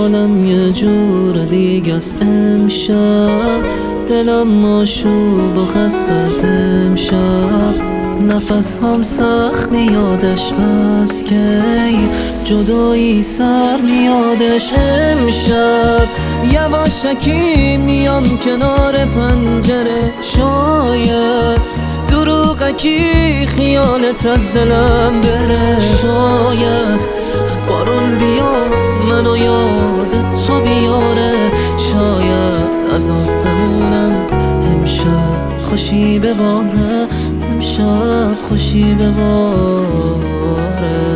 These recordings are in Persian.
حالم یه جور دیگه است امشب، دلم ماشوب و خسته از امشب. نفس هم سخت میادش بس کی جدایی سر میادش. امشب یواشکی میام کنار پنجره، شاید دروغکی خیالت از دلم بره. شاید بارون بیاد منو یاد تو بیاره، شاید از آسمونم امشب خوشی بباره، امشب خوشی بباره.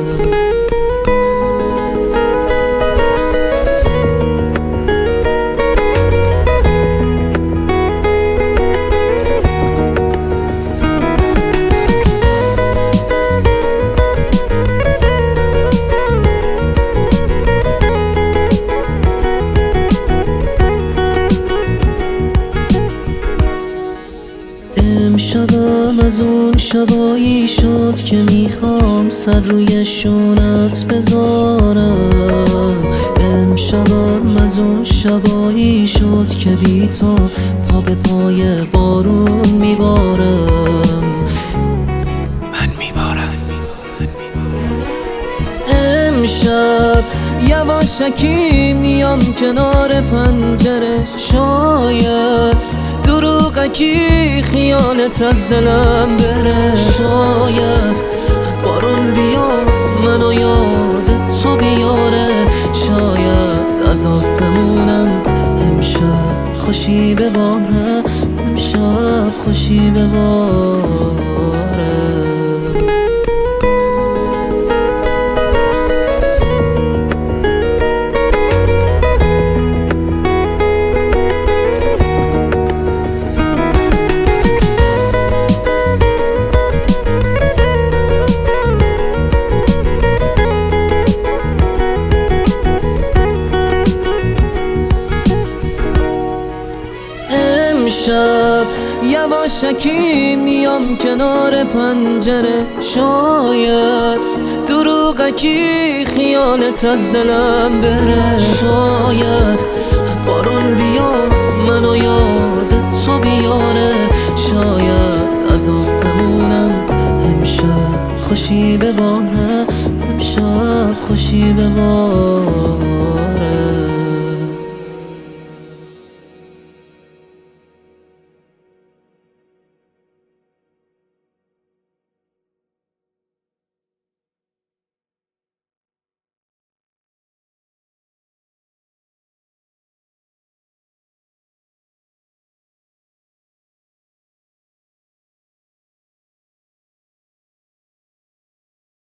امشبم از اون شبایی شد که میخوام سر روی شونت بذارم. امشبم از اون شبایی شد که بی تو پا به پای بارون میبارم. من میبارم. امشب یواشکی میام کنار پنجره، شاید دروغکی خیالت از دلم بره. شاید بارون بیاد منو یاد تو بیاره، شاید از آسمونم امشب خوشی بباره، امشب خوشی بباره. امشب یواشکی میام کنار پنجره، شاید دروغکی خیالت از دلم بره. شاید بارون بیاد منو یاد تو بیاره، شاید از آسمونم امشب خوشی بباره، امشب خوشی بباره.